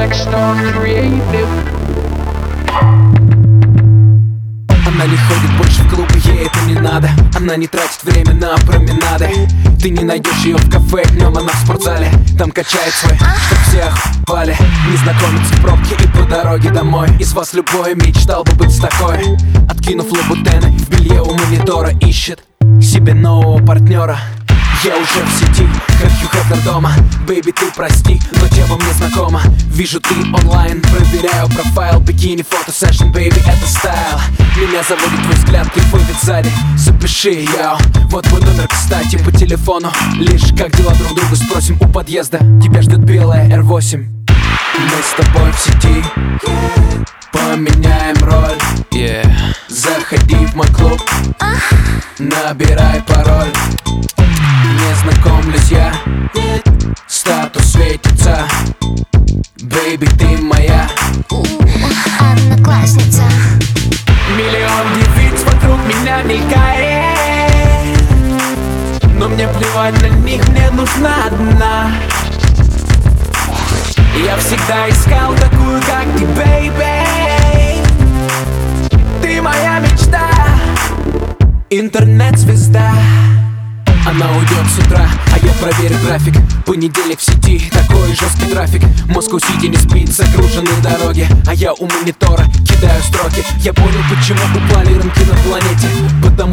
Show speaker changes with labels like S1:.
S1: Blackstar Creative.
S2: Она не ходит больше в клубы, ей это не надо. Она не тратит время на променады. Ты не найдешь ее в кафе, днем она в спортзале. Там качает свой, чтоб все охуевали. Незнакомец в пробке и по дороге домой. Из вас любой мечтал бы быть с такой. Откинув лабутены, в белье у монитора ищет себе нового партнера. Я уже в сети, как Хью Хефнер дома. Бэйби, ты прости, но тема мне знакома. Вижу, ты онлайн, проверяю профайл. Бикини, фото, сэшн, бэйби, это стайл. Меня заводит твой взгляд, кайфует сзади. Запиши, я, вот мой номер, кстати, по телефону. Лишь как дела друг другу спросим у подъезда. Тебя ждет белая R8. Мы с тобой в сети, поменяем роль. Заходи в мой клуб, набирай пароль. Не знакомлюсь я, статус светится. Бэйби, ты моя
S3: одноклассница.
S1: Миллион девиц вокруг меня мелькает, но мне плевать на них, мне нужна одна. Я всегда искал такую, как ты, бэйби. Ты моя мечта, интернет-звезда. Она уйдет с утра, а я проверю график. Понедельник в сети, такой жесткий трафик. Москва-Сити не спит, загружены дороги. А я у монитора кидаю строки. Я понял, почему упали рынки на планете. Потому